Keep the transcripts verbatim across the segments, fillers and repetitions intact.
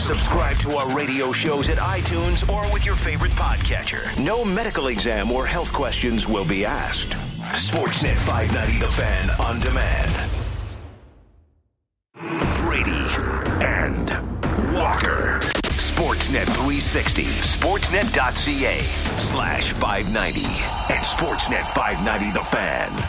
Subscribe to our radio shows at iTunes or with your favorite podcatcher. No medical exam or health questions will be asked. Sportsnet five ninety The Fan on demand. Brady and Walker. Sportsnet three sixty, sportsnet.ca slash 590 and Sportsnet five ninety The Fan.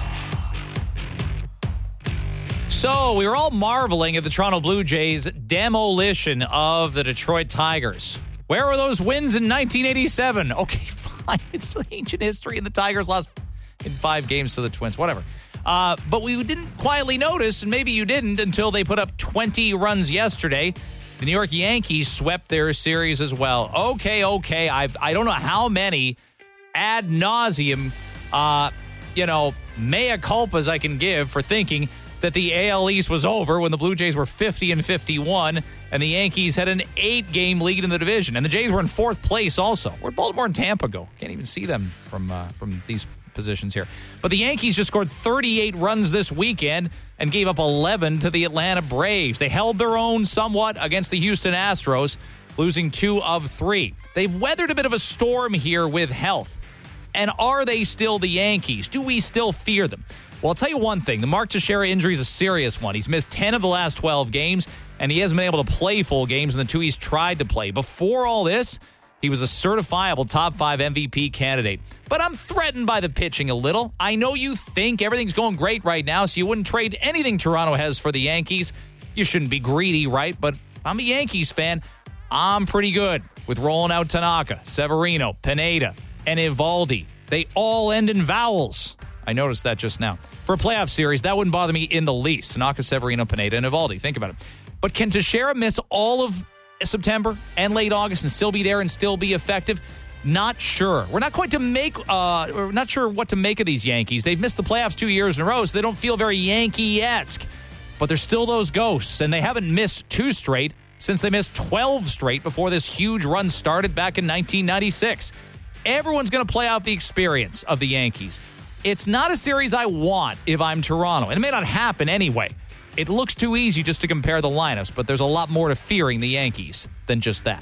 So we were all marveling at the Toronto Blue Jays' demolition of the Detroit Tigers. Where were those wins in nineteen eighty-seven? Okay, fine. It's ancient history, and the Tigers lost in five games to the Twins. Whatever. Uh, but we didn't quietly notice, and maybe you didn't, until they put up twenty runs yesterday. The New York Yankees swept their series as well. Okay, okay. I've, I don't know how many ad nauseum, uh, you know, mea culpas I can give for thinking that the A L East was over when the Blue Jays were fifty and fifty-one, and the Yankees had an eight-game lead in the division. And the Jays were in fourth place also. Where'd Baltimore and Tampa go? Can't even see them from uh, from these positions here. But the Yankees just scored thirty-eight runs this weekend and gave up eleven to the Atlanta Braves. They held their own somewhat against the Houston Astros, losing two of three. They've weathered a bit of a storm here with health. And are they still the Yankees? Do we still fear them? Well, I'll tell you one thing. The Mark Teixeira injury is a serious one. He's missed ten of the last twelve games, and he hasn't been able to play full games in the two he's tried to play. Before all this, he was a certifiable top five M V P candidate. But I'm threatened by the pitching a little. I know you think everything's going great right now, so you wouldn't trade anything Toronto has for the Yankees. You shouldn't be greedy, right? But I'm a Yankees fan. I'm pretty good with rolling out Tanaka, Severino, Pineda, and Eovaldi. They all end in vowels. I noticed that just now. For a playoff series, that wouldn't bother me in the least. Tanaka, Severino, Pineda, and Eovaldi. Think about it. But can Teixeira miss all of September and late August and still be there and still be effective? Not sure. We're not quite to make, uh, we're not sure what to make of these Yankees. They've missed the playoffs two years in a row, so they don't feel very Yankee-esque. But they're still those ghosts, and they haven't missed two straight since they missed twelve straight before this huge run started back in nineteen ninety-six. Everyone's going to play out the experience of the Yankees. It's not a series I want if I'm Toronto, and it may not happen anyway. It looks too easy just to compare the lineups, but there's a lot more to fearing the Yankees than just that.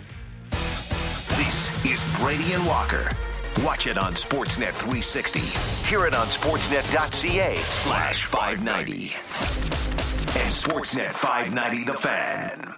This is Brady and Walker. Watch it on Sportsnet three sixty. Hear it on sportsnet.ca slash 590. And Sportsnet five ninety The Fan.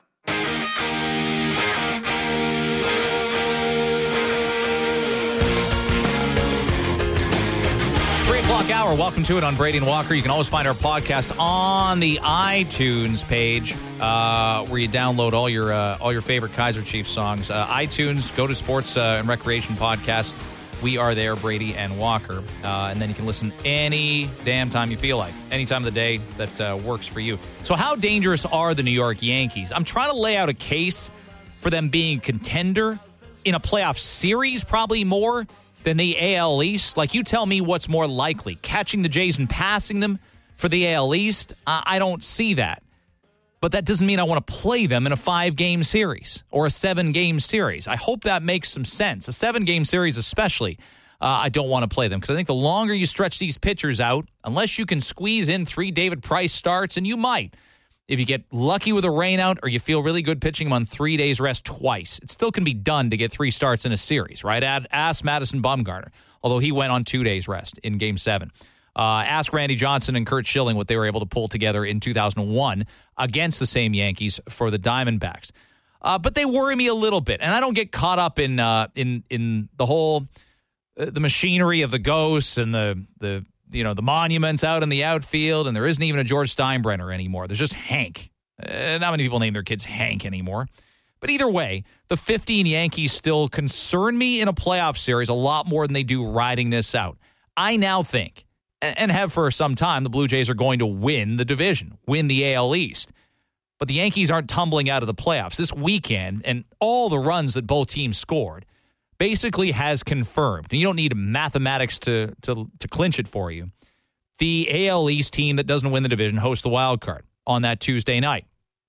three o'clock hour. Welcome to it on Brady and Walker. You can always find our podcast on the iTunes page uh, where you download all your uh, all your favorite Kaiser Chiefs songs. Uh, iTunes, go to Sports uh, and Recreation Podcast. We are there, Brady and Walker. Uh, and then you can listen any damn time you feel like, any time of the day that uh, works for you. So how dangerous are the New York Yankees? I'm trying to lay out a case for them being a contender in a playoff series, probably more than the A L East. Like, you tell me what's more likely, catching the Jays and passing them for the A L East? Uh, I don't see that. But that doesn't mean I want to play them in a five-game series or a seven-game series. I hope that makes some sense. A seven-game series especially, uh, I don't want to play them because I think the longer you stretch these pitchers out, unless you can squeeze in three David Price starts, and you might, if you get lucky with a rainout or you feel really good pitching them on three days rest twice, it still can be done to get three starts in a series, right? Ask Madison Bumgarner, although he went on two days rest in Game seven. Uh, ask Randy Johnson and Curt Schilling what they were able to pull together in two thousand one against the same Yankees for the Diamondbacks. Uh, but they worry me a little bit, and I don't get caught up in uh, in in the whole uh, the machinery of the ghosts and the the you know the monuments out in the outfield, and there isn't even a George Steinbrenner anymore. There's just Hank. Uh, not many people name their kids Hank anymore. But either way, the fifteen Yankees still concern me in a playoff series a lot more than they do riding this out. I now think, and have for some time, the Blue Jays are going to win the division, win the A L East. But the Yankees aren't tumbling out of the playoffs. This weekend, and all the runs that both teams scored, basically has confirmed, and you don't need mathematics to, to, to clinch it for you, the A L East team that doesn't win the division hosts the wild card on that Tuesday night.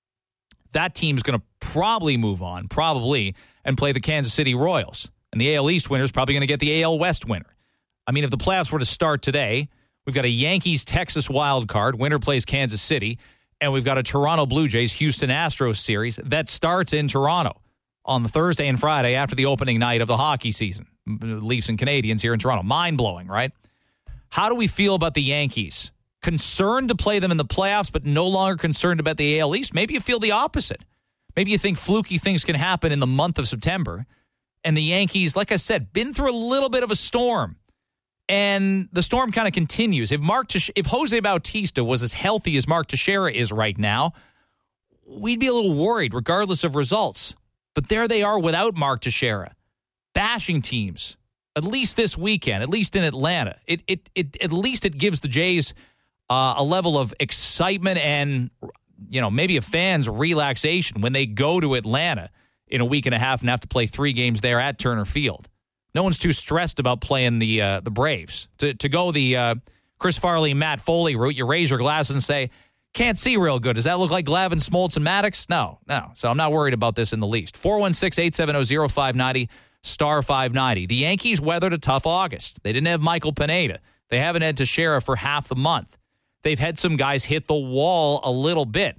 That team's going to probably move on, probably, and play the Kansas City Royals. And the A L East winner is probably going to get the A L West winner. I mean, if the playoffs were to start today, we've got a Yankees-Texas wild card. Winner plays Kansas City. And we've got a Toronto Blue Jays-Houston Astros series that starts in Toronto. on the Thursday and Friday after the opening night of the hockey season. Leafs and Canadiens here in Toronto. Mind-blowing, right? How do we feel about the Yankees? Concerned to play them in the playoffs, but no longer concerned about the A L East? Maybe you feel the opposite. Maybe you think fluky things can happen in the month of September. And the Yankees, like I said, been through a little bit of a storm. And the storm kind of continues. If Mark Tesh- if Jose Bautista was as healthy as Mark Teixeira is right now, we'd be a little worried regardless of results. But there they are without Mark Teixeira, bashing teams, at least this weekend, at least in Atlanta. It it it at least it gives the Jays uh, a level of excitement and, you know, maybe a fan's relaxation when they go to Atlanta in a week and a half and have to play three games there at Turner Field. No one's too stressed about playing the uh, the Braves. To to go the uh, Chris Farley, Matt Foley route, you raise your glasses and say, can't see real good. Does that look like Glavine, Smoltz, and Maddox? No, no. So I'm not worried about this in the least. four one six, eight seven zero, zero five nine zero, star five ninety. The Yankees weathered a tough August. They didn't have Michael Pineda. They haven't had Teixeira for half the month. They've had some guys hit the wall a little bit.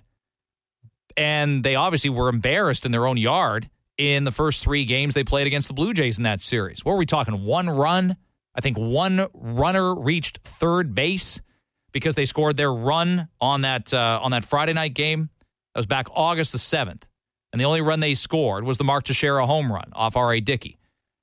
And they obviously were embarrassed in their own yard in the first three games they played against the Blue Jays in that series. What were we talking? One run? I think one runner reached third base because they scored their run on that uh, on that Friday night game. That was back August the seventh. And the only run they scored was the Mark Teixeira home run off R A. Dickey.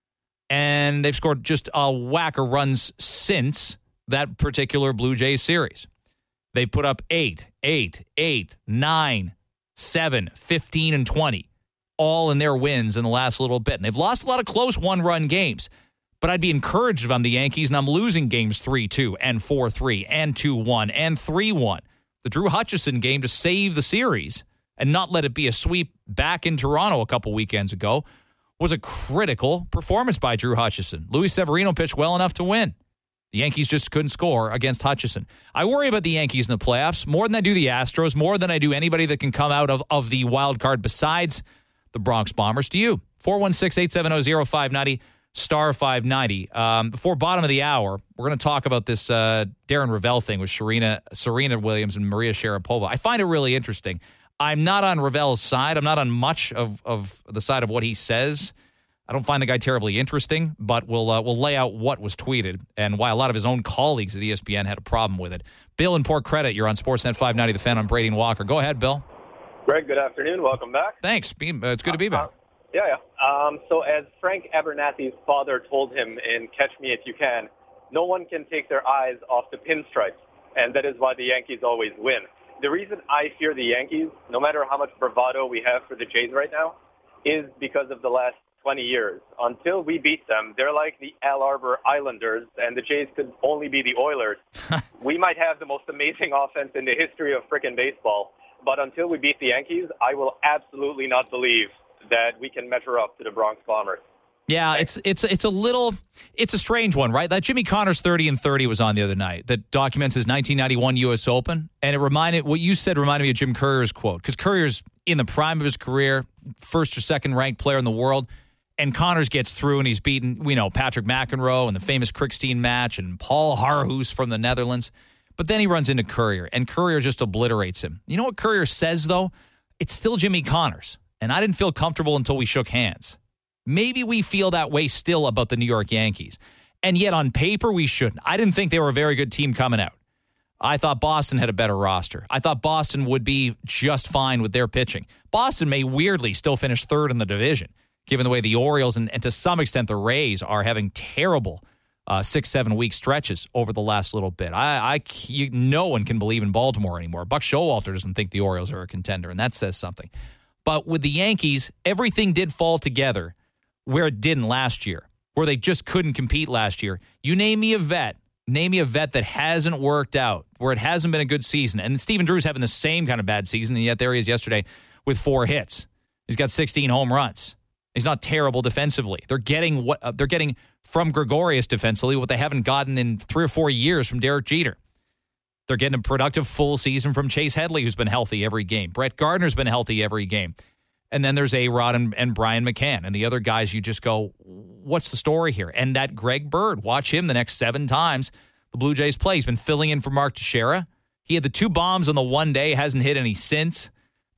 And they've scored just a whack of runs since that particular Blue Jays series. They've put up eight, eight, eight, nine, seven, fifteen, and twenty, all in their wins in the last little bit. And they've lost a lot of close one-run games. But I'd be encouraged if I'm the Yankees and I'm losing games three two and four three and two one and three one. The Drew Hutchison game to save the series and not let it be a sweep back in Toronto a couple weekends ago was a critical performance by Drew Hutchison. Luis Severino pitched well enough to win. The Yankees just couldn't score against Hutchison. I worry about the Yankees in the playoffs more than I do the Astros, more than I do anybody that can come out of, of the wild card besides the Bronx Bombers. Do you? four one six, eight seven zero, zero five nine zero, star five ninety. Um, before bottom of the hour, we're going to talk about this uh, Darren Ravel thing with Serena, Serena Williams and Maria Sharapova. I find it really interesting. I'm not on Ravel's side. I'm not on much of, of the side of what he says. I don't find the guy terribly interesting, but we'll uh, we'll lay out what was tweeted and why a lot of his own colleagues at E S P N had a problem with it. Bill in Port Credit, you're on Sportsnet five ninety, The Fan on Brady and Walker. Go ahead, Bill. Greg, good afternoon. Welcome back. Thanks. It's good to be back. Uh, yeah, yeah. Um, so as Frank Abernathy's father told him in Catch Me If You Can, no one can take their eyes off the pinstripes, and that is why the Yankees always win. The reason I fear the Yankees, no matter how much bravado we have for the Jays right now, is because of the last twenty years. Until we beat them, they're like the Al Arbor Islanders, and the Jays could only be the Oilers. We might have the most amazing offense in the history of frickin' baseball, but until we beat the Yankees, I will absolutely not believe that we can measure up to the Bronx Bombers. Yeah, it's it's it's a little it's a strange one, right? That Jimmy Connors thirty and thirty was on the other night that documents his nineteen ninety-one U S Open, and it reminded what you said reminded me of Jim Courier's quote, because Courier's in the prime of his career, first or second ranked player in the world, and Connors gets through and he's beaten, we know, Patrick McEnroe and the famous Krickstein match and Paul Harhoos from the Netherlands, but then he runs into Courier, and Courier just obliterates him. You know what Courier says though? It's still Jimmy Connors, and I didn't feel comfortable until we shook hands. Maybe we feel that way still about the New York Yankees. And yet on paper, we shouldn't. I didn't think they were a very good team coming out. I thought Boston had a better roster. I thought Boston would be just fine with their pitching. Boston may weirdly still finish third in the division, given the way the Orioles and, and to some extent the Rays are having terrible uh, six, seven-week stretches over the last little bit. I, I you, no one can believe in Baltimore anymore. Buck Showalter doesn't think the Orioles are a contender, and that says something. But with the Yankees, everything did fall together where it didn't last year, where they just couldn't compete last year. You name me a vet, name me a vet that hasn't worked out, where it hasn't been a good season. And Stephen Drew's having the same kind of bad season, and yet there he is yesterday with four hits. He's got sixteen home runs. He's not terrible defensively. They're getting what uh, they're getting from Gregorius defensively, what they haven't gotten in three or four years from Derek Jeter. They're getting a productive full season from Chase Headley, who's been healthy every game. Brett Gardner's been healthy every game. And then there's A-Rod and, and Brian McCann. And the other guys, you just go, what's the story here? And that Greg Bird, watch him the next seven times the Blue Jays play. He's been filling in for Mark Teixeira. He had the two bombs on the one day, hasn't hit any since.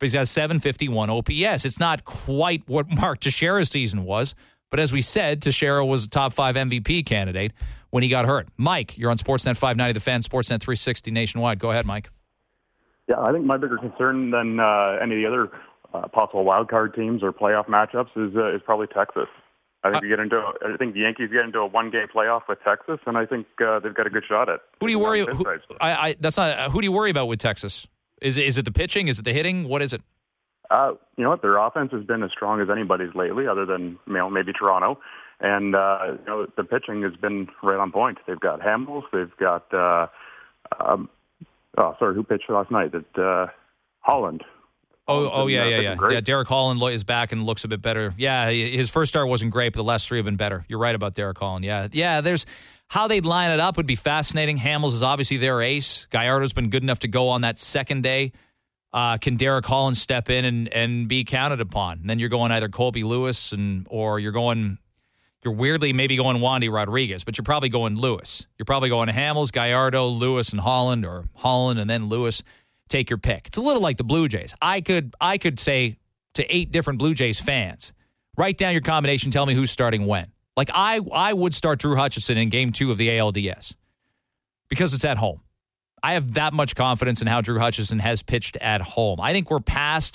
but he's got seven fifty-one O P S. It's not quite what Mark Teixeira's season was, but as we said, Teixeira was a top five M V P candidate when he got hurt. Mike, you're on Sportsnet five ninety The Fan, Sportsnet three sixty nationwide. Go ahead, Mike. Yeah, I think my bigger concern than uh, any of the other uh, possible wild card teams or playoff matchups is uh, is probably Texas. I think uh, you get into. I think the Yankees get into a one-game playoff with Texas, and I think uh, they've got a good shot at. Who do you worry? Who, I, I, that's not. Uh, who do you worry about with Texas? Is it, is it the pitching? Is it the hitting? What is it? Uh, you know what? Their offense has been as strong as anybody's lately, other than you know maybe Toronto, and uh, you know the pitching has been right on point. They've got Hamels. They've got. Uh, um, oh, sorry, who pitched last night? That uh, Holland. Oh, oh yeah, yeah, yeah. Yeah, Derek Holland is back and looks a bit better. Yeah, his first start wasn't great, but the last three have been better. You're right about Derek Holland. Yeah, yeah. There's how they'd line it up would be fascinating. Hamels is obviously their ace. Gallardo's been good enough to go on that second day. Uh, can Derek Holland step in and, and be counted upon? And then you're going either Colby Lewis and or you're going you're weirdly maybe going Wandy Rodriguez, but you're probably going Lewis. You're probably going Hamels, Gallardo, Lewis, and Holland, or Holland and then Lewis. Take your pick. It's a little like the Blue Jays. I could I could say to eight different Blue Jays fans, write down your combination, tell me who's starting when. Like I I would start Drew Hutchison in game two of the A L D S because it's at home. I have that much confidence in how Drew Hutchison has pitched at home. I think we're past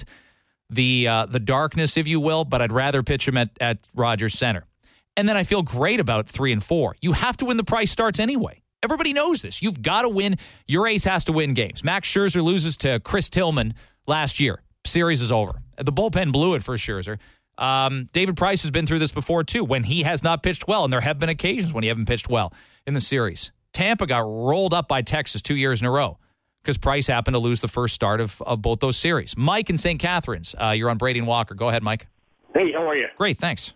the uh, the darkness, if you will, but I'd rather pitch him at, at Rogers Center. And then I feel great about three and four. You have to win the price starts anyway. Everybody knows this. You've got to win. Your ace has to win games. Max Scherzer loses to Chris Tillman last year. Series is over. The bullpen blew it for Scherzer. Um, David Price has been through this before, too, when he has not pitched well, and there have been occasions when he haven't pitched well in the series. Tampa got rolled up by Texas two years in a row because Price happened to lose the first start of, of both those series. Mike in Saint Catharines, uh, you're on Brady and Walker. Go ahead, Mike. Hey, how are you? Great, thanks.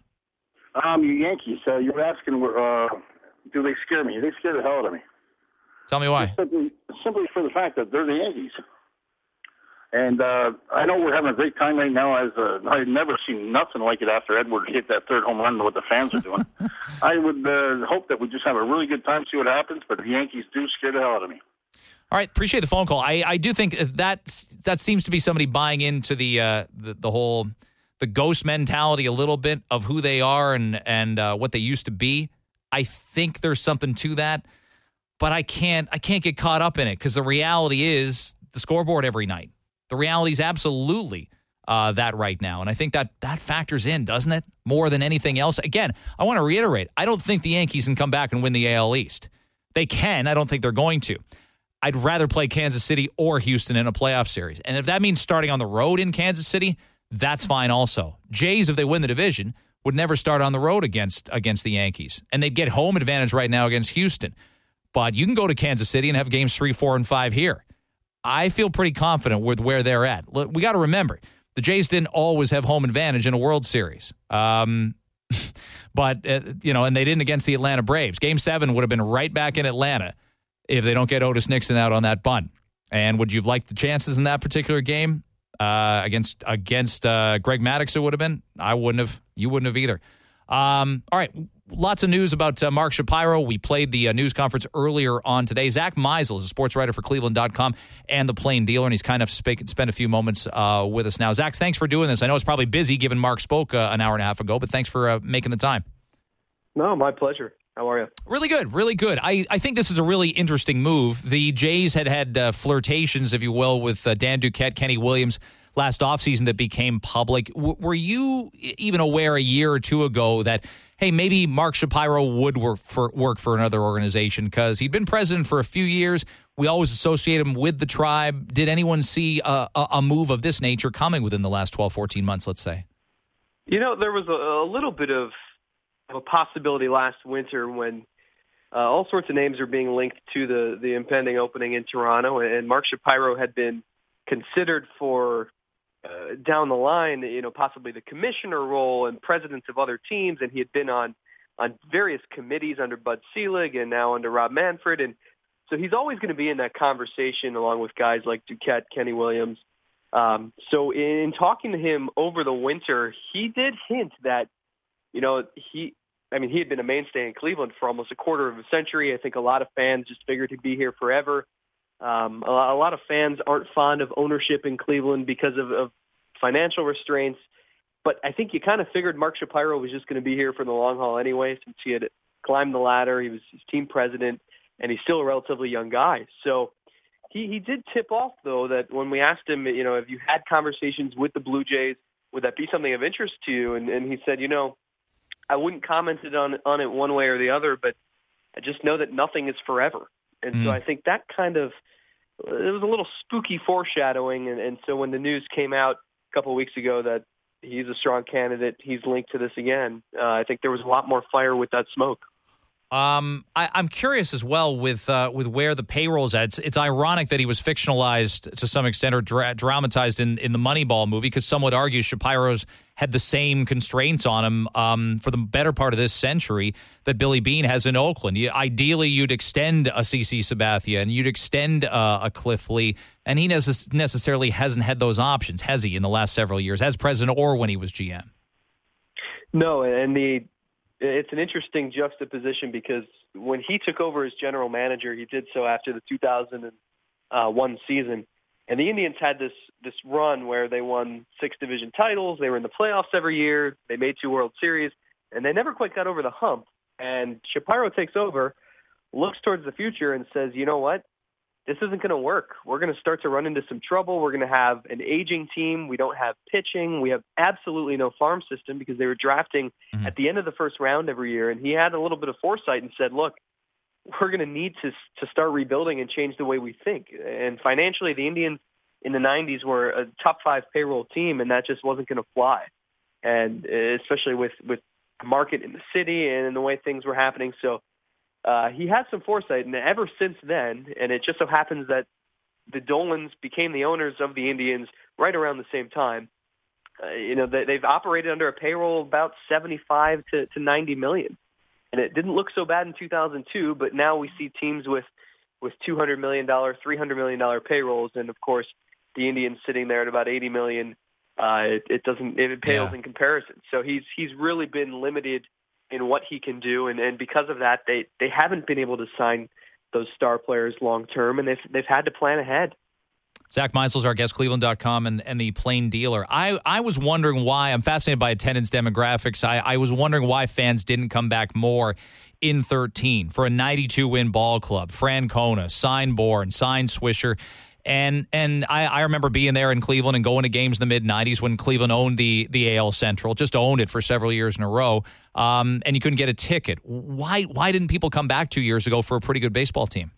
Um, you Yankees, uh, you were asking, uh, do they scare me? They scare the hell out of me. Tell me why. Simply, simply for the fact that they're the Yankees. And uh, I know we're having a great time right now. As uh, I've never seen nothing like it after Edward hit that third home run, what the fans are doing. I would uh, hope that we just have a really good time, see what happens, but the Yankees do scare the hell out of me. All right, appreciate the phone call. I, I do think that that seems to be somebody buying into the uh, the, the whole the ghost mentality a little bit of who they are and and uh, what they used to be. I think there's something to that, but I can't I can't get caught up in it because the reality is the scoreboard every night. The reality is absolutely uh, that right now, and I think that that factors in, doesn't it, more than anything else? Again, I want to reiterate, I don't think the Yankees can come back and win the A L East. They can. I don't think they're going to. I'd rather play Kansas City or Houston in a playoff series, and if that means starting on the road in Kansas City, that's fine also. Jays, if they win the division, would never start on the road against against the Yankees, and they'd get home advantage right now against Houston. But you can go to Kansas City and have games three, four, and five here. I feel pretty confident with where they're at. Look, we got to remember, the Jays didn't always have home advantage in a World Series. Um, but, uh, you know, and they didn't against the Atlanta Braves. Game seven would have been right back in Atlanta if they don't get Otis Nixon out on that bunt. And would you have liked the chances in that particular game uh, against against uh, Greg Maddux? It would have been. I wouldn't have. You wouldn't have either. Um, all right. Lots of news about uh, Mark Shapiro. We played the uh, news conference earlier on today. Zach Meisel is a sports writer for Cleveland dot com and The Plain Dealer, and he's kind of sp- spent a few moments uh, with us now. Zach, thanks for doing this. I know it's probably busy given Mark spoke uh, an hour and a half ago, but thanks for uh, making the time. No, my pleasure. How are you? Really good, really good. I, I think this is a really interesting move. The Jays had had uh, flirtations, if you will, with uh, Dan Duquette, Kenny Williams last offseason that became public. W- were you even aware a year or two ago that, hey, maybe Mark Shapiro would work for work for another organization because he'd been president for a few years? We always associate him with the Tribe. Did anyone see a, a, a move of this nature coming within the last twelve, fourteen months, let's say? You know, there was a, a little bit of a possibility last winter when uh, all sorts of names are being linked to the, the impending opening in Toronto, and Mark Shapiro had been considered for Uh, down the line, you know, possibly the commissioner role and presidents of other teams, and he had been on on various committees under Bud Selig and now under Rob Manfred, and so he's always going to be in that conversation along with guys like Duquette, Kenny Williams. Um, so in talking to him over the winter, he did hint that, you know, he, I mean, he had been a mainstay in Cleveland for almost a quarter of a century. I think a lot of fans just figured he'd be here forever. Um, a, a lot of fans aren't fond of ownership in Cleveland because of, of financial restraints. But I think you kind of figured Mark Shapiro was just going to be here for the long haul anyway, since he had climbed the ladder. He was his team president, and he's still a relatively young guy. So he, he did tip off, though, that when we asked him, you know, have you had conversations with the Blue Jays? Would that be something of interest to you? And, and he said, you know, I wouldn't comment on, on it one way or the other, but I just know that nothing is forever. And mm. so I think that kind of, it was a little spooky foreshadowing. And, and so when the news came out a couple of weeks ago that he's a strong candidate, he's linked to this again, uh, I think there was a lot more fire with that smoke. Um, I, I'm curious as well with uh, with where the payroll's at. It's, it's ironic that he was fictionalized to some extent or dra- dramatized in, in the Moneyball movie, because some would argue Shapiro's had the same constraints on him um, for the better part of this century that Billy Beane has in Oakland. You, ideally, you'd extend a C C Sabathia and you'd extend uh, a Cliff Lee, and he necess- necessarily hasn't had those options, has he, in the last several years, as president or when he was G M? No, and the it's an interesting juxtaposition because when he took over as general manager, he did so after the two thousand one season. And the Indians had this this run where they won six division titles. They were in the playoffs every year. They made two World Series, and they never quite got over the hump. And Shapiro takes over, looks towards the future, and says, you know what? This isn't going to work. We're going to start to run into some trouble. We're going to have an aging team. We don't have pitching. We have absolutely no farm system because they were drafting mm-hmm. at the end of the first round every year. And he had a little bit of foresight and said, look, we're going to need to to start rebuilding and change the way we think. And financially, the Indians in the nineties were a top five payroll team, and that just wasn't going to fly. And especially with, with the market in the city and the way things were happening. So Uh, he had some foresight, and ever since then, and it just so happens that the Dolans became the owners of the Indians right around the same time. Uh, you know, they, they've operated under a payroll of about seventy-five to, to ninety million, and it didn't look so bad in two thousand two. But now we see teams with with two hundred million dollars, three hundred million dollars payrolls, and of course, the Indians sitting there at about eighty million dollars. Uh, it, it doesn't it pales yeah. in comparison. So he's he's really been limited in what he can do, and, and because of that, they, they haven't been able to sign those star players long term, and they've they've had to plan ahead. Zach Meisel's our guest, Cleveland dot com and, and the Plain Dealer. I, I was wondering why, I'm fascinated by attendance demographics. I, I was wondering why fans didn't come back more in thirteen for a ninety-two win ball club. Francona, sign Bourne, sign Swisher. And and I, I remember being there in Cleveland and going to games in the mid-nineties when Cleveland owned the the A L Central, just owned it for several years in a row, um, and you couldn't get a ticket. Why why didn't people come back two years ago for a pretty good baseball team?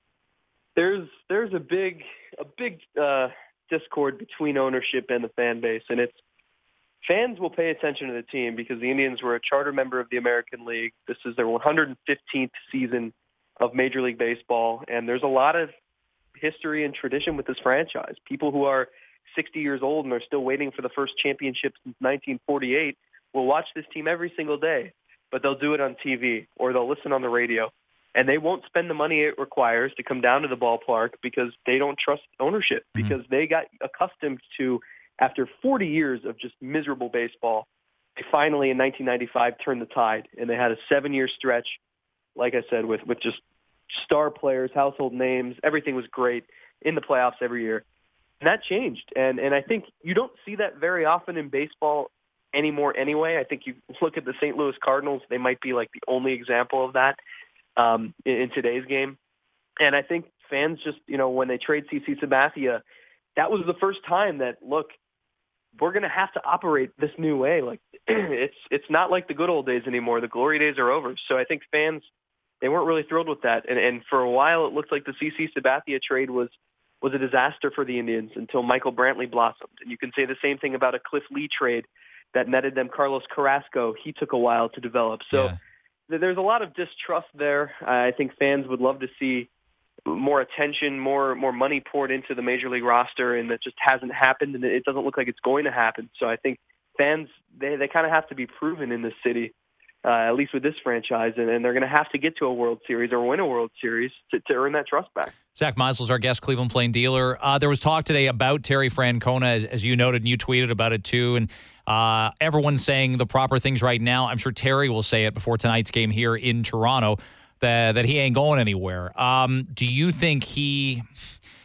There's there's a big a big uh, discord between ownership and the fan base, and it's fans will pay attention to the team because the Indians were a charter member of the American League. This is their one hundred fifteenth season of Major League Baseball, and there's a lot of history and tradition with this franchise. People who are sixty years old and are still waiting for the first championship since nineteen forty-eight will watch this team every single day, but they'll do it on T V or they'll listen on the radio, and they won't spend the money it requires to come down to the ballpark because they don't trust ownership, mm-hmm. because they got accustomed to, after forty years of just miserable baseball, they finally in nineteen ninety-five turned the tide, and they had a seven-year stretch, like I said, with, with just star players, household names. Everything was great in the playoffs every year. And that changed. And and I think you don't see that very often in baseball anymore anyway. I think you look at the Saint Louis Cardinals, they might be like the only example of that um, in, in today's game. And I think fans just, you know, when they trade C C Sabathia, that was the first time that, look, we're going to have to operate this new way. Like it's it's not like the good old days anymore. The glory days are over. So I think fans, they weren't really thrilled with that. And, and for a while, it looked like the C C Sabathia trade was was a disaster for the Indians until Michael Brantley blossomed. And you can say the same thing about a Cliff Lee trade that netted them Carlos Carrasco. He took a while to develop. So yeah. th- there's a lot of distrust there. I think fans would love to see more attention, more more money poured into the Major League roster, and that just hasn't happened, and it doesn't look like it's going to happen. So I think fans, they, they kind of have to be proven in this city. Uh, at least with this franchise, and, and they're going to have to get to a World Series or win a World Series to, to earn that trust back. Zach Meisel's our guest, Cleveland Plain Dealer. Uh, there was talk today about Terry Francona, as, as you noted, and you tweeted about it too, and uh, everyone's saying the proper things right now. I'm sure Terry will say it before tonight's game here in Toronto, that, that he ain't going anywhere. Um, do you think he...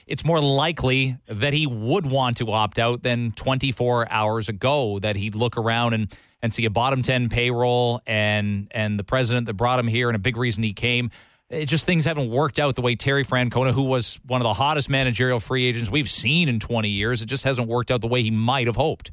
it's more likely that he would want to opt out than twenty-four hours ago, that he'd look around and, and see a bottom ten payroll and and the president that brought him here and a big reason he came. It just things haven't worked out the way Terry Francona, who was one of the hottest managerial free agents we've seen in twenty years, it just hasn't worked out the way he might have hoped.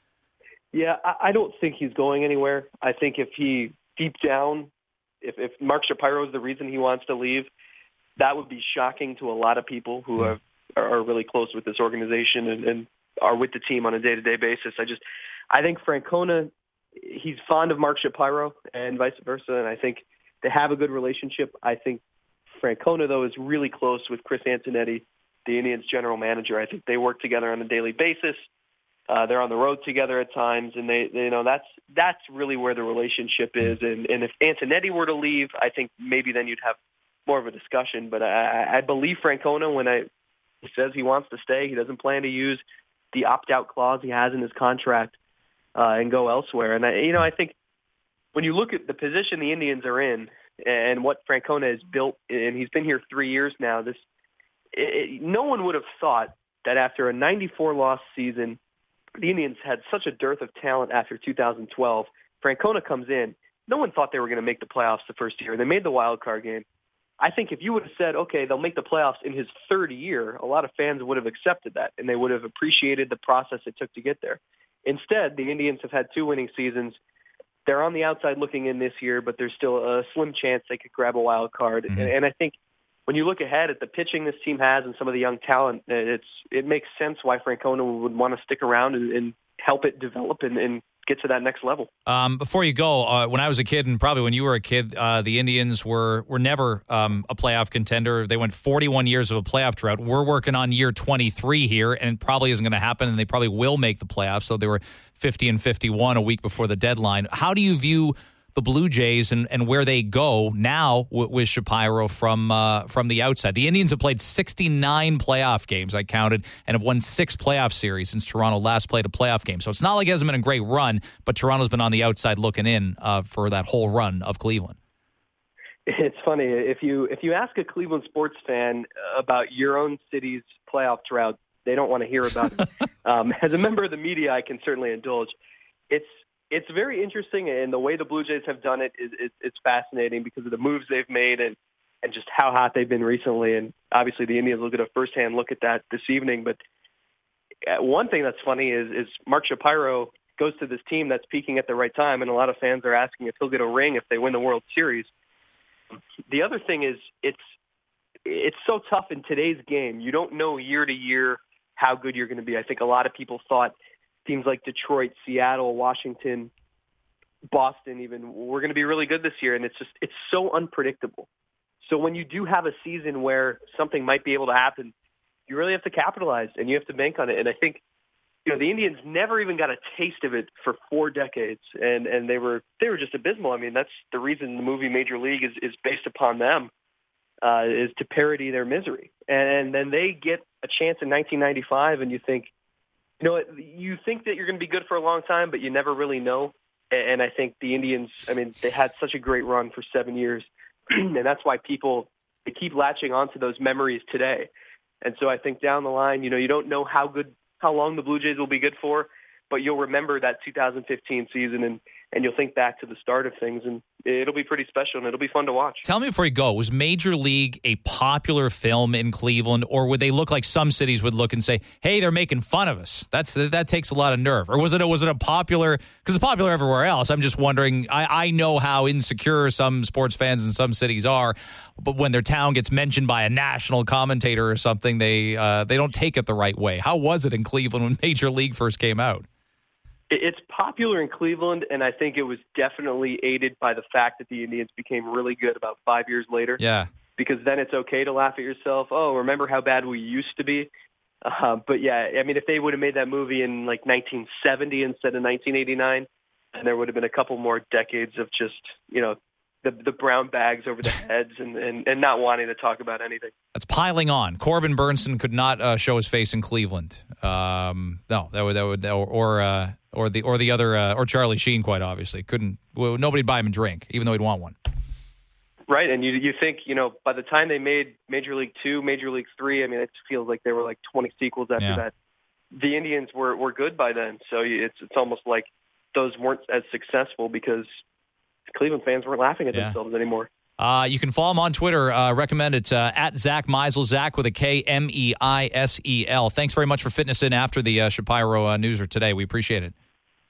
Yeah, I don't think he's going anywhere. I think if he, deep down, if, if Mark Shapiro is the reason he wants to leave, that would be shocking to a lot of people who have, are really close with this organization and, and are with the team on a day-to-day basis. I just, I think Francona, he's fond of Mark Shapiro and vice versa, and I think they have a good relationship. I think Francona, though, is really close with Chris Antonetti, the Indians general manager. I think they work together on a daily basis. Uh, they're on the road together at times, and they, they, you know, that's that's really where the relationship is. And, and if Antonetti were to leave, I think maybe then you'd have more of a discussion. But I, I believe Francona when I he says he wants to stay. He doesn't plan to use the opt-out clause he has in his contract uh, and go elsewhere. And I, you know, I think when you look at the position the Indians are in and what Francona has built, and he's been here three years now, this it, no one would have thought that after a ninety-four loss season, the Indians had such a dearth of talent after two thousand twelve. Francona comes in. No one thought they were going to make the playoffs the first year. They made the wild card game. I think if you would have said, okay, they'll make the playoffs in his third year, a lot of fans would have accepted that, and they would have appreciated the process it took to get there. Instead, the Indians have had two winning seasons. They're on the outside looking in this year, but there's still a slim chance they could grab a wild card. Mm-hmm. And, and I think when you look ahead at the pitching this team has and some of the young talent, it's it makes sense why Francona would want to stick around and, and help it develop and, and get to that next level. Um, before you go, uh, when I was a kid, and probably when you were a kid, uh, the Indians were were never um, a playoff contender. They went forty-one years of a playoff drought. We're working on year twenty-three here, and it probably isn't going to happen, and they probably will make the playoffs. So they were fifty and fifty-one a week before the deadline. How do you view the Blue Jays and, and where they go now with, with Shapiro from uh, from the outside? The Indians have played sixty-nine playoff games, I counted, and have won six playoff series since Toronto last played a playoff game. So it's not like it hasn't been a great run, but Toronto's been on the outside looking in uh, for that whole run of Cleveland. It's funny. If you if you ask a Cleveland sports fan about your own city's playoff drought, they don't want to hear about it. um, as a member of the media, I can certainly indulge. It's It's very interesting, and the way the Blue Jays have done it is, is it's fascinating because of the moves they've made and, and just how hot they've been recently. And obviously the Indians will get a firsthand look at that this evening. But one thing that's funny is, is Mark Shapiro goes to this team that's peaking at the right time, and a lot of fans are asking if he'll get a ring if they win the World Series. The other thing is it's it's so tough in today's game. You don't know year to year how good you're going to be. I think a lot of people thought teams like Detroit, Seattle, Washington, Boston even, we're going to be really good this year. And it's just, it's so unpredictable. So when you do have a season where something might be able to happen, you really have to capitalize and you have to bank on it. And I think, you know, the Indians never even got a taste of it for four decades. And, and they were, they were just abysmal. I mean, that's the reason the movie Major League is, is based upon them, uh, is to parody their misery. And then they get a chance in nineteen ninety-five and you think, you know, you think that you're going to be good for a long time, but you never really know. And I think the Indians, I mean, they had such a great run for seven years. And that's why people, they keep latching onto those memories today. And so I think down the line, you know, you don't know how good, how long the Blue Jays will be good for, but you'll remember that two thousand fifteen season and, and you'll think back to the start of things, and it'll be pretty special and it'll be fun to watch. Tell me before you go, was Major League a popular film in Cleveland, or would they look like some cities would look and say, hey, they're making fun of us? That's That takes a lot of nerve. Or was it a, was it a popular, because it's popular everywhere else. I'm just wondering, I, I know how insecure some sports fans in some cities are, but when their town gets mentioned by a national commentator or something, they uh, they don't take it the right way. How was it in Cleveland when Major League first came out? It's popular in Cleveland, and I think it was definitely aided by the fact that the Indians became really good about five years later. Yeah. Because then it's okay to laugh at yourself. Oh, remember how bad we used to be? Uh, but yeah, I mean, if they would have made that movie in like nineteen seventy instead of nineteen eighty-nine, then there would have been a couple more decades of just, you know, the the brown bags over the heads and, and, and not wanting to talk about anything. That's piling on. Corbin Burnson could not uh, show his face in Cleveland. Um, no, that would that would or or, uh, or the or the other uh, or Charlie Sheen, quite obviously couldn't. Well, nobody'd buy him a drink, even though he'd want one. Right, and you you think, you know, by the time they made Major League Two, Major League Three, I mean, it feels like there were like twenty sequels after yeah. that. The Indians were, were good by then, so it's it's almost like those weren't as successful because Cleveland fans weren't laughing at yeah. themselves anymore. Uh, you can follow him on Twitter. Uh, recommend it uh, at Zach Meisel, Zach with a K, M E I S E L. Thanks very much for fitting us in after the uh, Shapiro uh, Newser today. We appreciate it.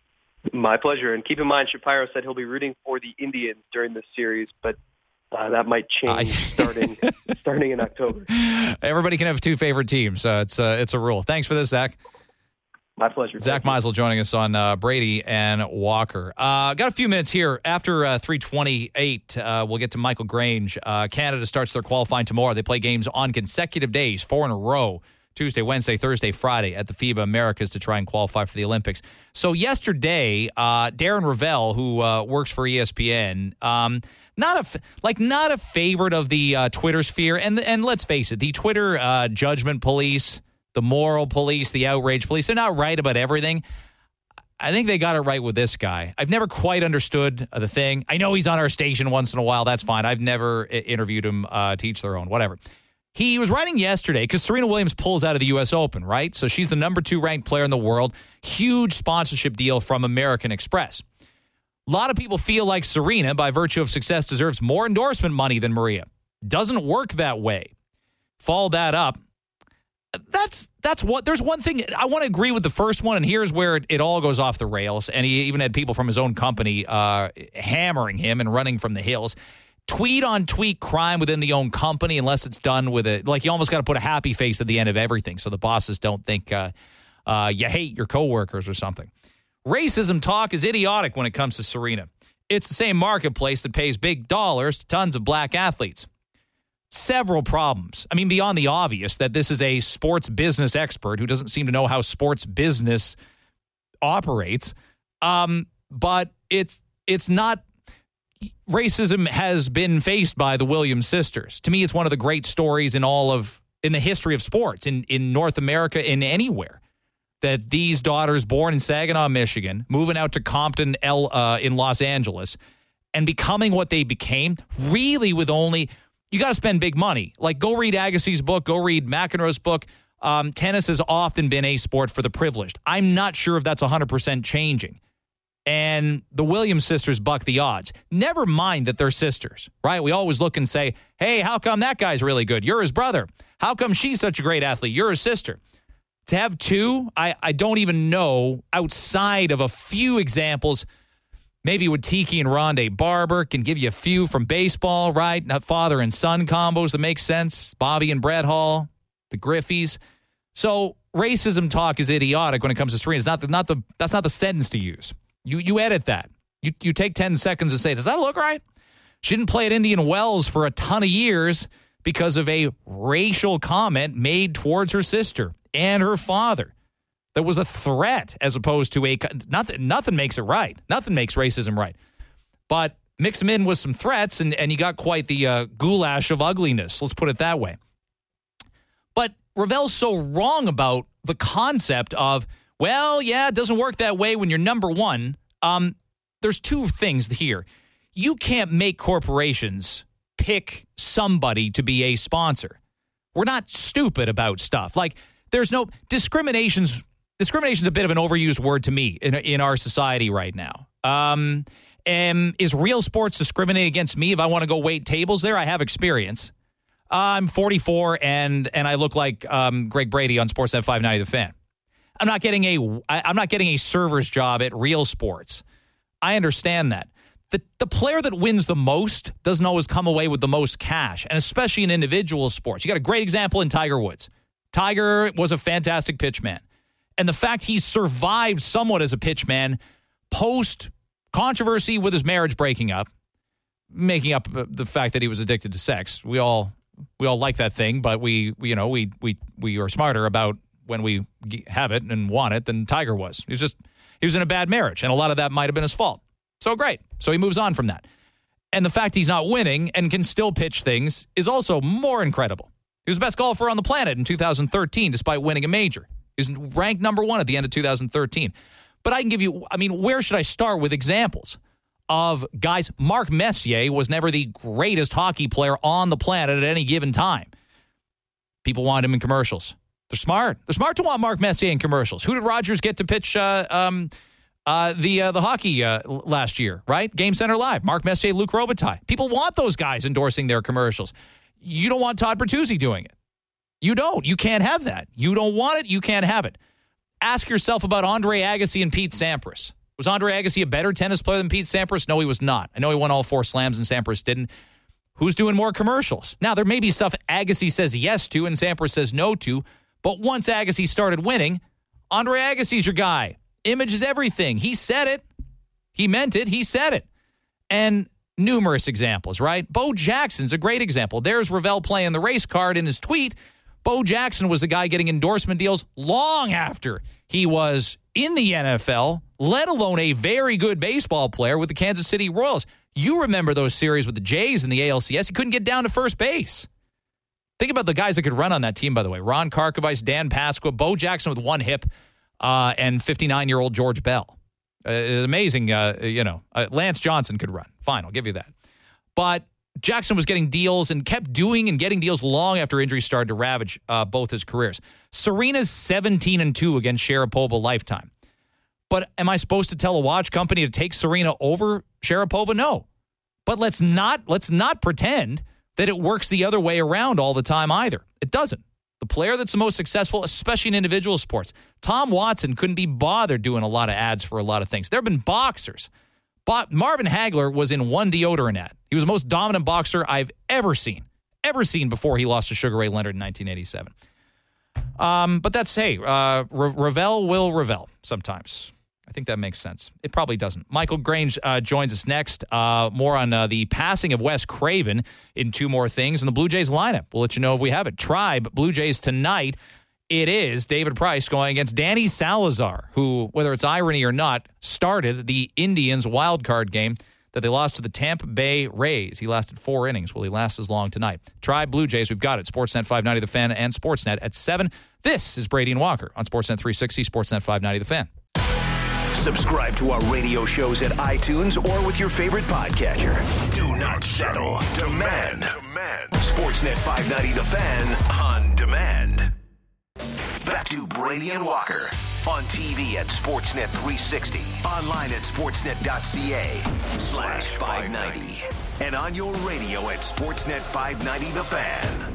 My pleasure. And keep in mind, Shapiro said he'll be rooting for the Indians during this series, but Uh, that might change starting starting in October. Everybody can have two favorite teams. Uh, it's uh, it's a rule. Thanks for this, Zach. My pleasure. Zach Meisel joining us on uh, Brady and Walker. Uh, got a few minutes here. After uh, three twenty-eight, uh, we'll get to Michael Grange. Uh, Canada starts their qualifying tomorrow. They play games on consecutive days, four in a row. Tuesday, Wednesday, Thursday, Friday at the FIBA Americas to try and qualify for the Olympics. So yesterday, uh, Darren Ravel, who uh, works for E S P N, um, not a like not a favorite of the uh, Twitter sphere, and and let's face it, the Twitter uh, judgment police, the moral police, the outrage police, they're not right about everything. I think they got it right with this guy. I've never quite understood the thing. I know he's on our station once in a while. That's fine. I've never interviewed him. Uh, to each their own. Whatever. He was writing yesterday because Serena Williams pulls out of the U S Open, right? So she's the number two ranked player in the world. Huge sponsorship deal from American Express. A lot of people feel like Serena, by virtue of success, deserves more endorsement money than Maria. Doesn't work that way. Follow that up. That's that's what. There's one thing I want to agree with the first one, and here's where it, it all goes off the rails. And he even had people from his own company uh, hammering him and running from the hills. Tweet on tweet crime within the own company, unless it's done with a, like you almost got to put a happy face at the end of everything so the bosses don't think uh, uh, you hate your coworkers or something. Racism talk is idiotic when it comes to Serena. It's the same marketplace that pays big dollars to tons of black athletes. Several problems. I mean, beyond the obvious that this is a sports business expert who doesn't seem to know how sports business operates. Um, but it's it's not. Racism has been faced by the Williams sisters. To me, it's one of the great stories in all of in the history of sports in, in North America, in anywhere. That these daughters born in Saginaw, Michigan, moving out to Compton L, uh, in Los Angeles, and becoming what they became, really with only, you got to spend big money. Like, go read Agassi's book, go read McEnroe's book. Um, tennis has often been a sport for the privileged. I'm not sure if that's one hundred percent changing. And the Williams sisters buck the odds. Never mind that they're sisters, right? We always look and say, hey, how come that guy's really good? You're his brother. How come she's such a great athlete? You're his sister. To have two, I, I don't even know, outside of a few examples, maybe with Tiki and Rondé Barber, can give you a few from baseball, right? Not father and son combos that make sense. Bobby and Brett Hall, the Griffies. So racism talk is idiotic when it comes to Serena. It's not the, not the, that's not the sentence to use. You you edit that. You you take ten seconds to say, does that look right? She didn't play at Indian Wells for a ton of years because of a racial comment made towards her sister and her father. That was a threat as opposed to a, nothing, nothing makes it right. Nothing makes racism right. But mix them in with some threats and, and you got quite the uh, goulash of ugliness. Let's put it that way. But Ravel's so wrong about the concept of, well, yeah, it doesn't work that way when you're number one. Um, there's two things here. You can't make corporations pick somebody to be a sponsor. We're not stupid about stuff. Like, there's no discriminations. Discrimination is a bit of an overused word to me in in our society right now. Um, and is Real Sports discriminating against me if I want to go wait tables there? I have experience. I'm forty-four, and and I look like um, Greg Brady on Sportsnet five ninety The Fan. I'm not getting a I'm not getting a server's job at Real Sports. I understand that. The the player that wins the most doesn't always come away with the most cash, and especially in individual sports. You got a great example in Tiger Woods. Tiger was a fantastic pitchman. And the fact he survived somewhat as a pitchman post controversy with his marriage breaking up, making up the fact that he was addicted to sex. We all we all like that thing, but we, we you know, we we we are smarter about when we have it and want it than Tiger was. He was just, he was in a bad marriage, and a lot of that might have been his fault. So great. So he moves on from that. And the fact he's not winning and can still pitch things is also more incredible. He was the best golfer on the planet in two thousand thirteen, despite winning a major. He was ranked number one at the end of two thousand thirteen. But I can give you, I mean, where should I start with examples? of guys. Mark Messier was never the greatest hockey player on the planet at any given time. People wanted him in commercials. They're smart. They're smart to want Mark Messier in commercials. Who did Rogers get to pitch uh, um, uh, the uh, the hockey uh, last year, right? Game Center Live. Mark Messier, Luc Robitaille. People want those guys endorsing their commercials. You don't want Todd Bertuzzi doing it. You don't. You can't have that. You don't want it. You can't have it. Ask yourself about Andre Agassi and Pete Sampras. Was Andre Agassi a better tennis player than Pete Sampras? No, he was not. I know he won all four slams and Sampras didn't. Who's doing more commercials? Now, there may be stuff Agassi says yes to and Sampras says no to, but once Agassi started winning, Andre Agassi's your guy. Image is everything. He said it. He meant it. He said it. And numerous examples, right? Bo Jackson's a great example. There's Ravel playing the race card in his tweet. Bo Jackson was the guy getting endorsement deals long after he was in the N F L, let alone a very good baseball player with the Kansas City Royals. You remember those series with the Jays and the A L C S. He couldn't get down to first base. Think about the guys that could run on that team, by the way. Ron Karkovice, Dan Pasqua, Bo Jackson with one hip, uh, and fifty-nine-year-old George Bell. Uh, amazing, uh, you know. Uh, Lance Johnson could run. Fine, I'll give you that. But Jackson was getting deals and kept doing and getting deals long after injuries started to ravage uh, both his careers. Serena's seventeen and two against Sharapova lifetime. But am I supposed to tell a watch company to take Serena over Sharapova? No. But let's not let's not pretend that it works the other way around all the time either. It doesn't. The player that's the most successful, especially in individual sports, Tom Watson couldn't be bothered doing a lot of ads for a lot of things. There have been boxers. But Marvin Hagler was in one deodorant ad. He was the most dominant boxer I've ever seen, ever seen before he lost to Sugar Ray Leonard in nineteen eighty-seven. Um, but that's, hey, uh, Ravel will Ravel sometimes. I think that makes sense. It probably doesn't. Michael Grange uh, joins us next. Uh, more on uh, the passing of Wes Craven in two more things. And the Blue Jays lineup. We'll let you know if we have it. Tribe Blue Jays tonight. It is David Price going against Danny Salazar, who, whether it's irony or not, started the Indians wild card game that they lost to the Tampa Bay Rays. He lasted four innings. Will he last as long tonight? Tribe Blue Jays, we've got it. Sportsnet five ninety The Fan and Sportsnet at seven. This is Brady and Walker on Sportsnet three sixty, Sportsnet five ninety The Fan. Subscribe to our radio shows at iTunes or with your favorite podcatcher. Do not settle. Demand. Demand. Sportsnet five ninety The Fan on demand. Back to Brady and Walker on T V at Sportsnet three sixty, online at sportsnet.ca slash 590, and on your radio at Sportsnet five ninety The Fan.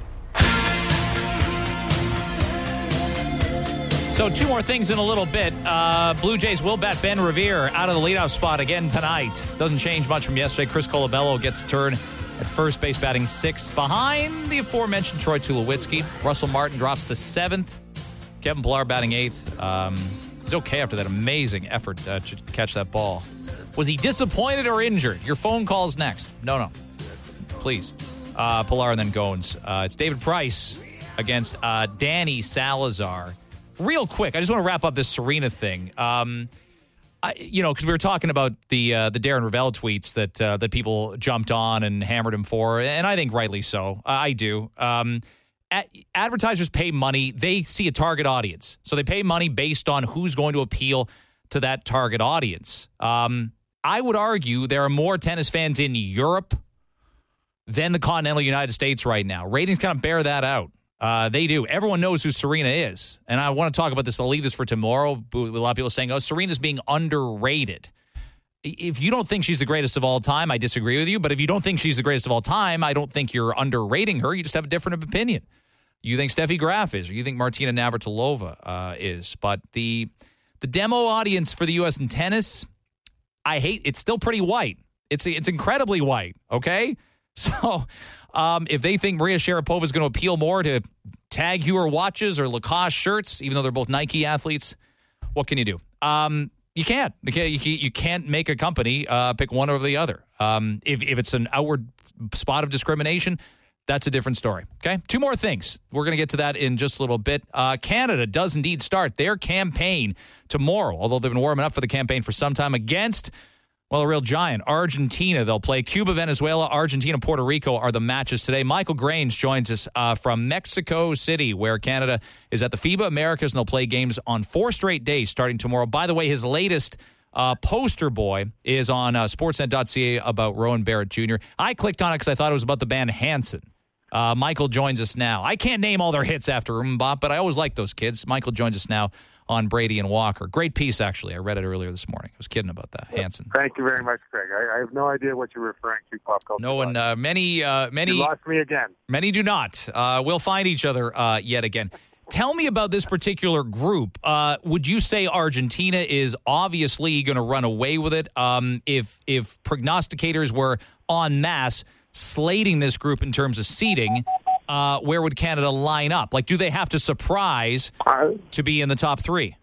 So two more things in a little bit. Uh, Blue Jays will bat Ben Revere out of the leadoff spot again tonight. Doesn't change much from yesterday. Chris Colabello gets a turn at first base, batting sixth behind the aforementioned Troy Tulowitzki. Russell Martin drops to seventh. Kevin Pillar batting eighth. Um, he's okay after that amazing effort uh, to catch that ball. Was he disappointed or injured? Your phone call's next. No, no. Please. Uh, Pillar and then Goins. Uh, it's David Price against uh, Danny Salazar. Real quick, I just want to wrap up this Serena thing. Um, I, you know, because we were talking about the uh, the Darren Ravel tweets that uh, that people jumped on and hammered him for, and I think rightly so. I do. Um, ad- advertisers pay money; they see a target audience, so they pay money based on who's going to appeal to that target audience. Um, I would argue there are more tennis fans in Europe than the continental United States right now. Ratings kind of bear that out. Uh, they do. Everyone knows who Serena is. And I want to talk about this. I'll leave this for tomorrow. A lot of people saying, oh, Serena's being underrated. If you don't think she's the greatest of all time, I disagree with you. But if you don't think she's the greatest of all time, I don't think you're underrating her. You just have a different opinion. You think Steffi Graf is, or you think Martina Navratilova uh, is. But the the demo audience for the U S in tennis, I hate, it's still pretty white. It's it's incredibly white, okay? So... Um, if they think Maria Sharapova is going to appeal more to Tag Heuer watches or Lacoste shirts, even though they're both Nike athletes, what can you do? Um, you can't. You can't, you can't make a company uh, pick one over the other. Um, if, if it's an outward spot of discrimination, that's a different story. Okay? Two more things. We're going to get to that in just a little bit. Uh, Canada does indeed start their campaign tomorrow, although they've been warming up for the campaign for some time against... well, a real giant, Argentina. They'll play Cuba, Venezuela, Argentina, Puerto Rico are the matches today. Michael Grange joins us uh, from Mexico City, where Canada is at the FIBA Americas, and they'll play games on four straight days starting tomorrow. By the way, his latest uh, poster boy is on uh, sportsnet dot c a about Rowan Barrett Junior I clicked on it because I thought it was about the band Hanson. Uh, Michael joins us now. I can't name all their hits after Mbop, but I always like those kids. Michael joins us now on Brady and Walker. Great piece, actually. I read it earlier this morning. I was kidding about that. Hanson. Thank you very much, Craig. I, I have no idea what you're referring to, pop culture. No one, uh, many, uh, many. You lost me again. Many do not. Uh, we'll find each other uh, yet again. Tell me about this particular group. Uh, would you say Argentina is obviously going to run away with it? Um, if if prognosticators were en masse slating this group in terms of seeding, uh, where would Canada line up? Like, do they have to surprise uh, to be in the top three?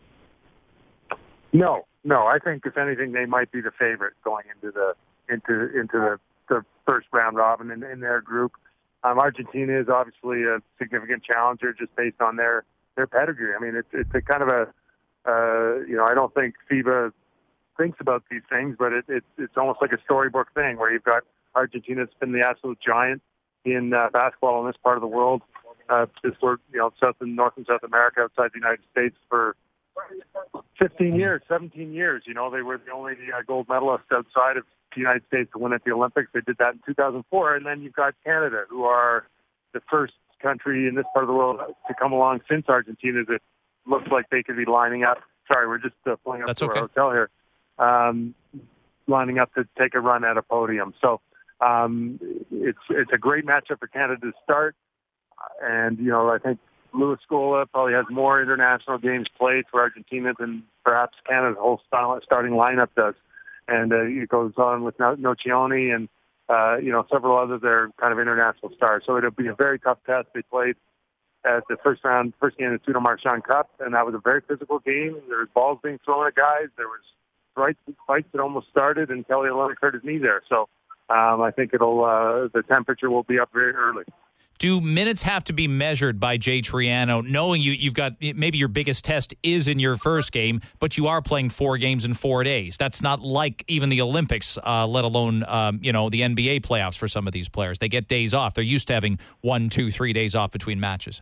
No, no. I think if anything, they might be the favorite going into the into into the, the first round robin in, in their group. Um, Argentina is obviously a significant challenger just based on their, their pedigree. I mean, it's it's a kind of a uh, you know I don't think FIBA thinks about these things, but it, it it's almost like a storybook thing where you've got Argentina that's been the absolute giant in uh, basketball in this part of the world, uh, this for you know South and North and South America outside the United States for fifteen years, seventeen years. You know, they were the only uh, gold medalists outside of the United States to win at the Olympics. They did that in two thousand four. And then you've got Canada, who are the first country in this part of the world to come along since Argentina that looks like they could be lining up. Sorry, we're just uh, pulling up That's to okay. our hotel here. Um, lining up to take a run at a podium. So um, it's it's a great matchup for Canada to start. And, you know, I think Luis Scola probably has more international games played for Argentina than perhaps Canada's whole style, starting lineup does. And uh, it goes on with Nocioni and, uh, you know, several other their kind of international stars. So it'll be a very tough test. They played at the first round, first game of the Tudo Marchand Cup, and that was a very physical game. There was balls being thrown at guys. There was fights, fights that almost started, and Kelly Olynyk hurt his knee there. So um, I think it'll uh, the temperature will be up very early. Do minutes have to be measured by Jay Triano, knowing you, you've got maybe your biggest test is in your first game, but you are playing four games in four days? That's not like even the Olympics, uh, let alone um, you know the N B A playoffs for some of these players. They get days off. They're used to having one, two, three days off between matches.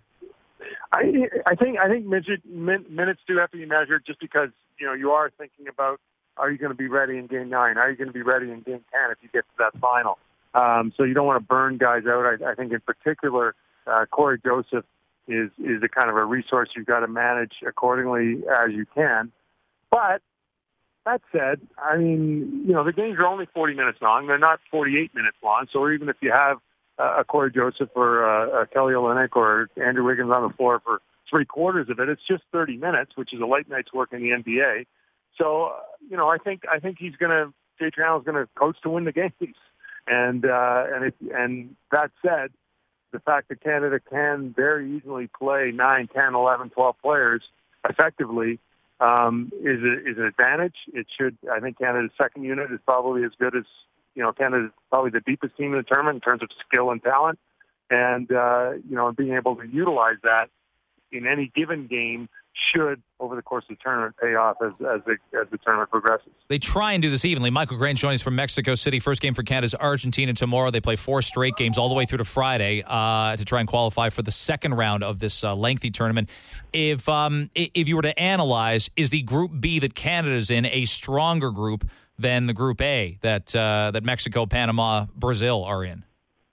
I, I think I think midget, min, minutes do have to be measured just because you know you are thinking about, are you going to be ready in game nine? Are you going to be ready in game ten if you get to that final? Um, so you don't want to burn guys out. I, I think in particular, uh, Corey Joseph is is a kind of a resource you've got to manage accordingly as you can. But that said, I mean, you know, the games are only forty minutes long. They're not forty-eight minutes long. So even if you have uh, a Corey Joseph or uh, a Kelly Olynyk or Andrew Wiggins on the floor for three quarters of it, it's just thirty minutes, which is a late night's work in the N B A. So, uh, you know, I think I think he's going to, Jay Triano is going to coach to win the games. And uh, and it, and that said, the fact that Canada can very easily play nine, ten, eleven, twelve players effectively um, is a, is an advantage. It should. I think Canada's second unit is probably as good as you know. Canada's probably the deepest team in the tournament in terms of skill and talent, and uh, you know, being able to utilize that in any given game should, over the course of the tournament, pay off as as the, as the tournament progresses. They try and do this evenly. Michael Grange joins us from Mexico City. First game for Canada's Argentina tomorrow. They play four straight games all the way through to Friday uh, to try and qualify for the second round of this uh, lengthy tournament. If um, if you were to analyze, is the Group B that Canada's in a stronger group than the Group A that uh, that Mexico, Panama, Brazil are in?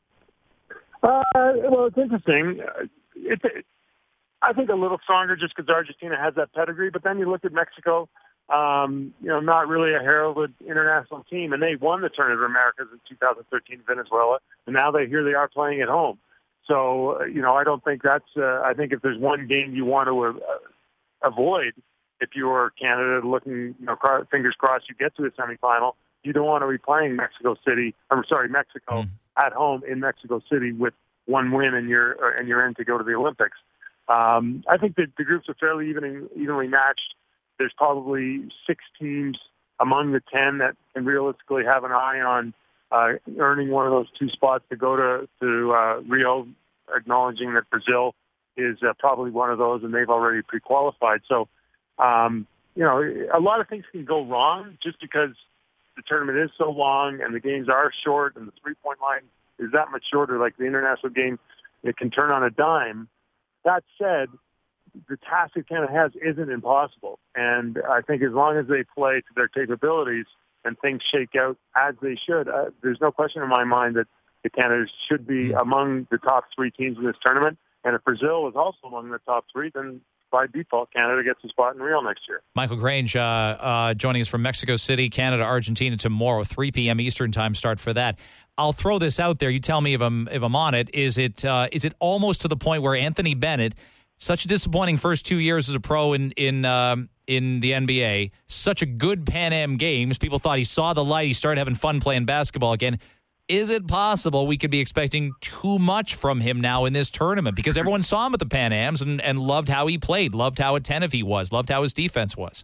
Uh, well, it's interesting. It's it, I think a little stronger just because Argentina has that pedigree. But then you look at Mexico, um, you know, not really a heralded international team, and they won the Tournament of Americas in two thousand thirteen in Venezuela, and now they here they are playing at home. So, uh, you know, I don't think that's. Uh, I think if there's one game you want to uh, avoid, if you were Canada looking, you know, cross, fingers crossed, you get to the semifinal, you don't want to be playing Mexico City. I'm sorry, Mexico mm. at home in Mexico City with one win, and you're and you're in to go to the Olympics. Um, I think that the groups are fairly even, evenly matched. There's probably six teams among the ten that can realistically have an eye on uh, earning one of those two spots to go to, to uh, Rio, acknowledging that Brazil is uh, probably one of those, and they've already pre-qualified. So, um, you know, a lot of things can go wrong just because the tournament is so long and the games are short and the three-point line is that much shorter, like the international game, it can turn on a dime. That said, the task that Canada has isn't impossible. And I think as long as they play to their capabilities and things shake out as they should, uh, there's no question in my mind that the Canada should be among the top three teams in this tournament. And if Brazil is also among the top three, then by default, Canada gets a spot in Rio next year. Michael Grange uh, uh, joining us from Mexico City, Canada, Argentina tomorrow, three p.m. Eastern time start for that. I'll throw this out there. You tell me if I'm if I'm on it. Is it uh, is it almost to the point where Anthony Bennett, such a disappointing first two years as a pro in in um, in the N B A, such a good Pan Am Games, people thought he saw the light, he started having fun playing basketball again. Is it possible we could be expecting too much from him now in this tournament? Because everyone saw him at the Pan Ams and, and loved how he played, loved how attentive he was, loved how his defense was.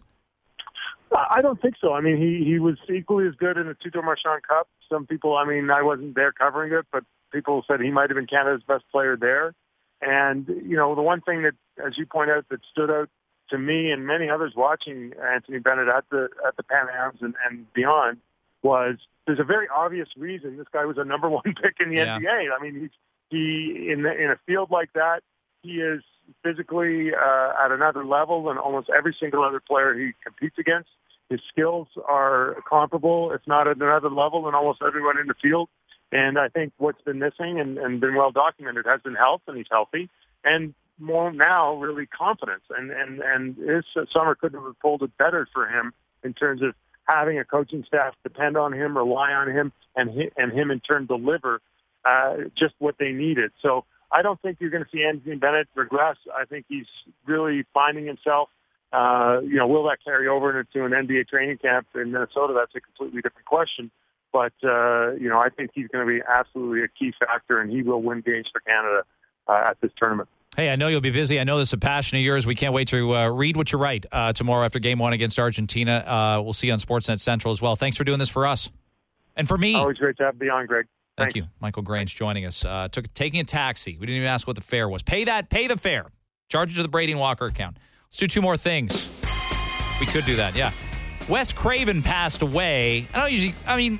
I don't think so. I mean, he, he was equally as good in the Tuto Marchand Cup. Some people, I mean, I wasn't there covering it, but people said he might have been Canada's best player there. And, you know, the one thing that, as you point out, that stood out to me and many others watching Anthony Bennett at the at the Pan Ams and, and beyond was there's a very obvious reason this guy was a number one pick in the yeah. N B A. I mean, he's, he in the, in a field like that, he is physically uh, at another level than almost every single other player he competes against. His skills are comparable, if not at another level, than almost everyone in the field. And I think what's been missing and, and been well documented has been health, and he's healthy, and more now really confidence. And and and this summer couldn't have unfolded better for him in terms of having a coaching staff depend on him, rely on him, and he, and him in turn deliver uh, just what they needed. So I don't think you're going to see Anthony Bennett regress. I think he's really finding himself. Uh, you know, will that carry over into an N B A training camp in Minnesota? That's a completely different question. But, uh, you know, I think he's going to be absolutely a key factor, and he will win games for Canada uh, at this tournament. Hey, I know you'll be busy. I know this is a passion of yours. We can't wait to uh, read what you write uh, tomorrow after game one against Argentina. Uh, we'll see you on Sportsnet Central as well. Thanks for doing this for us. And for me. Always great to have you on, Greg. Thank Thanks. you. Michael Grange joining us. Uh, took taking a taxi. We didn't even ask what the fare was. Pay that. Pay the fare. Charge it to the Brady and Walker account. Let's do two more things. We could do that, yeah. Wes Craven passed away. I don't usually, I mean,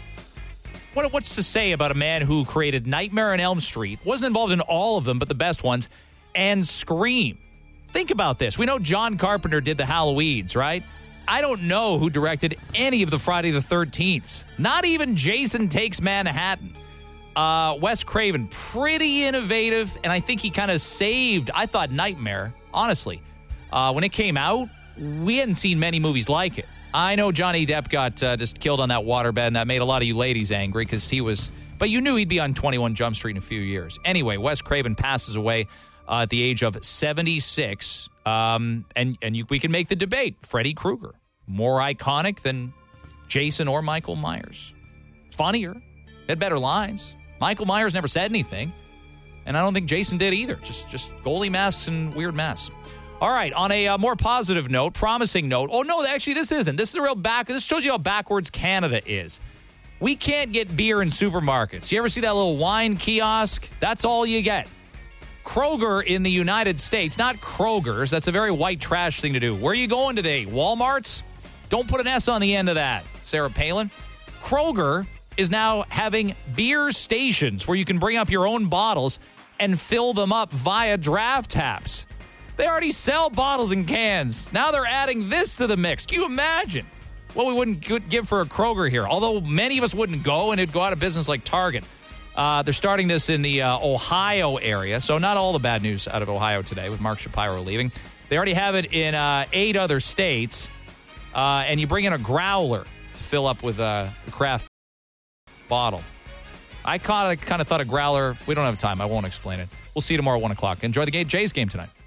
what, what's to say about a man who created Nightmare on Elm Street, wasn't involved in all of them, but the best ones, and Scream? Think about this. We know John Carpenter did the Halloweens, right? I don't know who directed any of the Friday the thirteenths. Not even Jason Takes Manhattan. Uh, Wes Craven, pretty innovative, and I think he kind of saved, I thought, Nightmare, honestly. Uh, when it came out, we hadn't seen many movies like it. I know Johnny Depp got uh, just killed on that waterbed, and that made a lot of you ladies angry because he was... But you knew he'd be on twenty-one Jump Street in a few years. Anyway, Wes Craven passes away uh, at the age of seventy-six. Um, and and you, we can make the debate. Freddy Krueger, more iconic than Jason or Michael Myers. Funnier. Had better lines. Michael Myers never said anything. And I don't think Jason did either. Just, just goalie masks and weird masks. All right, on a uh, more positive note, promising note. Oh, no, actually, this isn't. This is a real back. This shows you how backwards Canada is. We can't get beer in supermarkets. You ever see that little wine kiosk? That's all you get. Kroger in the United States, not Kroger's. That's a very white trash thing to do. Where are you going today? Walmart's? Don't put an S on the end of that, Sarah Palin. Kroger is now having beer stations where you can bring up your own bottles and fill them up via draft taps. They already sell bottles and cans. Now they're adding this to the mix. Can you imagine what we wouldn't give for a Kroger here? Although many of us wouldn't go, and it'd go out of business like Target. Uh, they're starting this in the uh, Ohio area, so not all the bad news out of Ohio today with Mark Shapiro leaving. They already have it in uh, eight other states, uh, and you bring in a growler to fill up with uh, a craft bottle. I kind of thought a growler, we don't have time, I won't explain it. We'll see you tomorrow at one o'clock. Enjoy the game, Jays game tonight.